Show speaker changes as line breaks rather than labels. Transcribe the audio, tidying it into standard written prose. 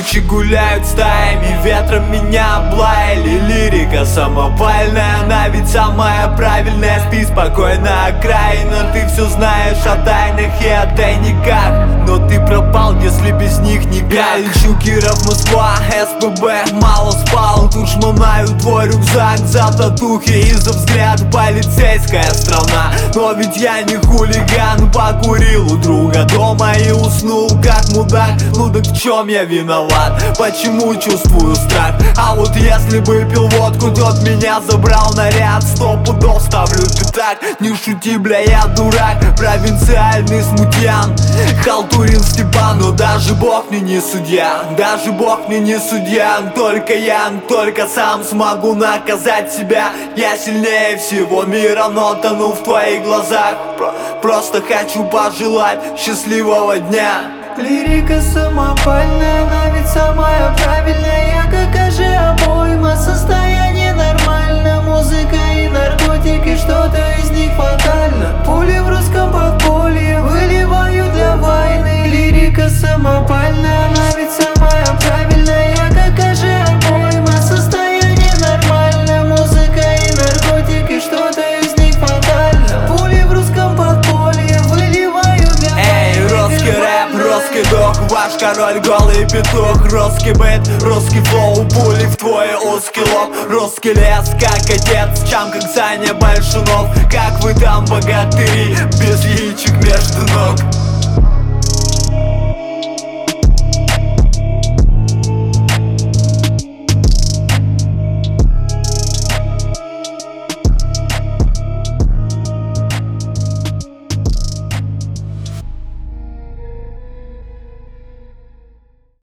тучи гуляют стаями, ветром меня облаяли. Лирика самопальная, она ведь самая правильная. Спи спокойно, окраина, ты все знаешь о тайнах и о тайниках. Но ты пропал, если без них никак. Я лечу Киров, Москва, СПБ, мало спал. Тут шмонаю твой рюкзак за татухи и за взгляд. Полицейская страна, но ведь я не хулиган. Покурил у друга дома и уснул как мудак. Ну так в чем я виноват? Почему чувствую страх? А вот если бы пил водку, тот меня забрал наряд. 100 пудов ставлю пятак. Не шути, бля, я дурак. Провинциальный смутьян, халтурин Степан. Но даже Бог мне не судья, даже Бог мне не судья. Только я, только сам смогу наказать себя. Я сильнее всего мира, но тону в твоих глазах. Просто хочу пожелать счастливого дня.
Лирика самопальная, она ведь самая правильная. Я как же обойма, состояние нормально. Музыка и наркотики, что-то из них фатально. Пули в русском подполье выливаю для войны. Лирика самопальная, она ведь самая правильная. Я как же обойма, состояние нормально. Музыка и наркотики, что-то из них фатально. Пули в русском подполье выливаю для войны.
Эй, русский рэп, русский дух, ваш король голый петух. Русский бит, русский флоу, пули в твой узкий лоб. Русский лес, как отец, чам как Саня Большунов. Как вы там, богатыри, без яичек между ног?